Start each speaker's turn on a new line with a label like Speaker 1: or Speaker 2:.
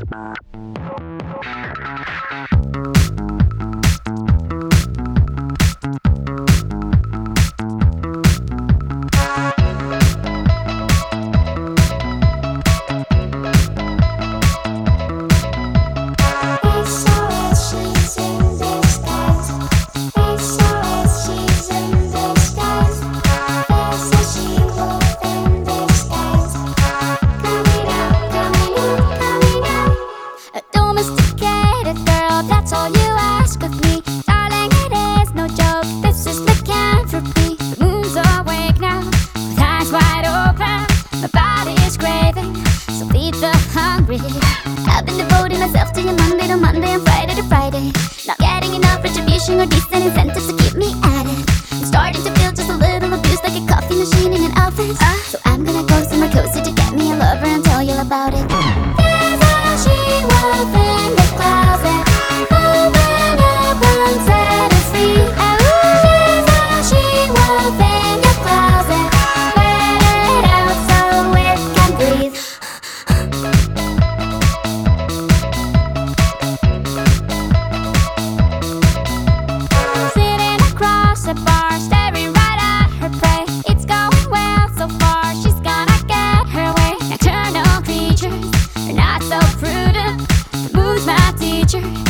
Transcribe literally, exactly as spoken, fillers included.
Speaker 1: That's all you ask of me, darling, it is no joke. This is lycanthropy. The moon's awake now, with eyes wide open. My body is craving, so feed the hungry. I've been devoting myself to you Monday to Monday and Friday to Friday. Not getting enough retribution or decent incentives to keep me at it. I'm starting to feel just a little abused, like a coffee machine in an office. uh, So I'm gonna go somewhere cozy to get me a lover and tell you about it. There's a she-wolf in the closet. Teacher